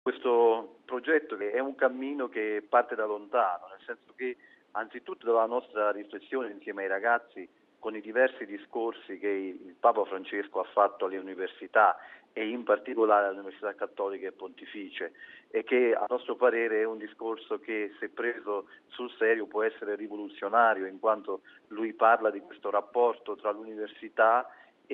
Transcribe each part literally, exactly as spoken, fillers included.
Questo progetto che è un cammino che parte da lontano, nel senso che anzitutto dalla nostra riflessione insieme ai ragazzi con i diversi discorsi che il Papa Francesco ha fatto alle università e in particolare alle università cattoliche e pontificie, e che a nostro parere è un discorso che, se preso sul serio, può essere rivoluzionario, in quanto lui parla di questo rapporto tra l'università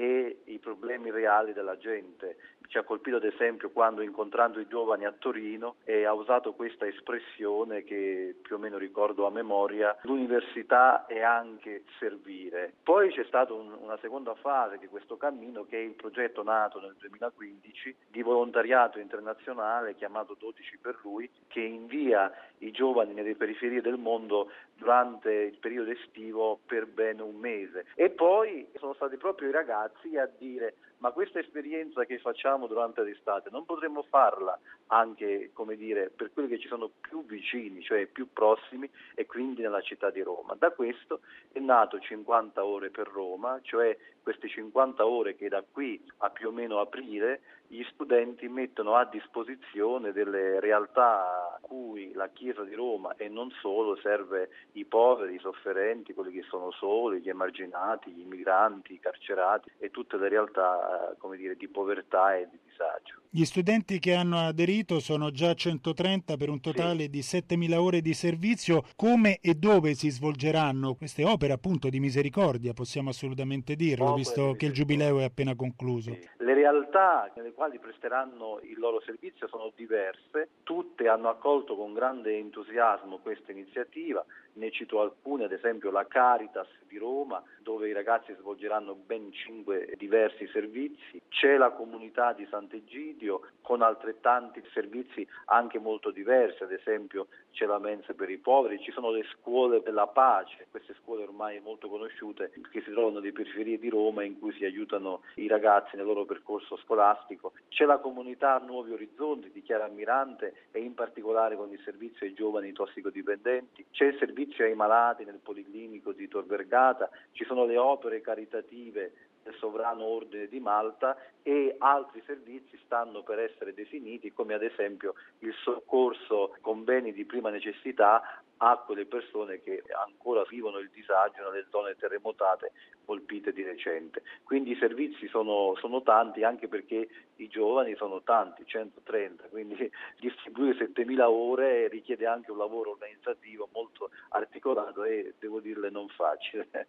e i problemi reali della gente. Ci ha colpito ad esempio quando, incontrando i giovani a Torino, eh, ha usato questa espressione che più o meno ricordo a memoria: l'università è anche servire. Poi c'è stata un, una seconda fase di questo cammino, che è il progetto nato nel duemilaquindici di volontariato internazionale chiamato dodici per lui, che invia i giovani nelle periferie del mondo durante il periodo estivo per ben un mese. E poi sono stati proprio i ragazzi a dire: ma questa esperienza che facciamo durante l'estate non potremmo farla anche, come dire, per quelli che ci sono più vicini, cioè più prossimi, e quindi nella città di Roma. Da questo è nato cinquanta ore per Roma, cioè queste cinquanta ore che da qui a più o meno aprile gli studenti mettono a disposizione delle realtà a cui la Chiesa di Roma, e non solo, serve i poveri, i sofferenti, quelli che sono soli, gli emarginati, gli immigranti, i carcerati e tutte le realtà, come dire, di povertà e di disagio. Gli studenti che hanno aderito sono già centotrenta per un Sì. totale di settemila ore di servizio. Come e dove si svolgeranno queste opere appunto di misericordia, possiamo assolutamente dirlo, Opere di visto che il misericordia. giubileo è appena concluso? Sì. Le realtà nelle quali presteranno il loro servizio sono diverse, tutte hanno accolto con grande entusiasmo questa iniziativa. Ne cito alcune, ad esempio la Caritas di Roma, dove i ragazzi svolgeranno ben cinque diversi servizi. C'è la comunità di Sant'Egidio con altrettanti servizi anche molto diversi, ad esempio c'è la mensa per i poveri, ci sono le scuole della pace, queste scuole ormai molto conosciute che si trovano nelle periferie di Roma, in cui si aiutano i ragazzi nel loro percorso scolastico. C'è la comunità Nuovi Orizzonti di Chiara Almirante, e in particolare con il servizio ai giovani tossicodipendenti. C'è il servizio ai malati nel Policlinico di Tor Vergata, ci sono le opere caritative del Sovrano Ordine di Malta, e altri servizi stanno per essere definiti, come ad esempio il soccorso con beni di prima necessità a quelle persone che ancora vivono il disagio nelle zone terremotate colpite di recente. Quindi i servizi sono, sono tanti, anche perché i giovani sono tanti, centotrenta, quindi distribuire settemila ore richiede anche un lavoro organizzativo molto articolato e, devo dirle, non facile.